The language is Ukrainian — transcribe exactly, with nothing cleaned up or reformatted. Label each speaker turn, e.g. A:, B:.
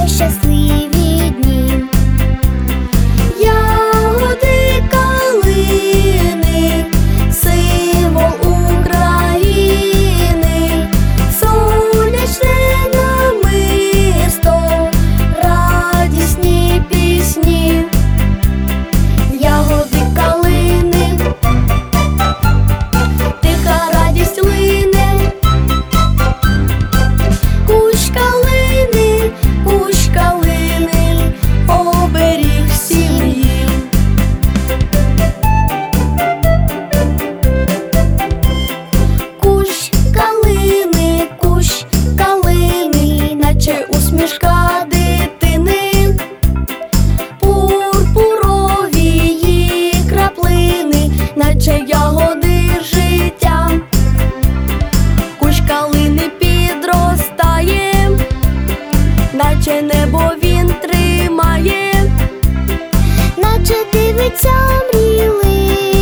A: щасливі дні. Ягоди калини, символ України, сонячне намисто, радісні пісні. Ягоди калини, тиха радість лине, кущ калини, кущ калини, оберіг сім'ї. Кущ калини, кущ калини, наче усмішка дитини, пурпурові її краплини, наче ягоди життя. Кущ калини підростає, наче небо він тримає, наче дивиться мрійливо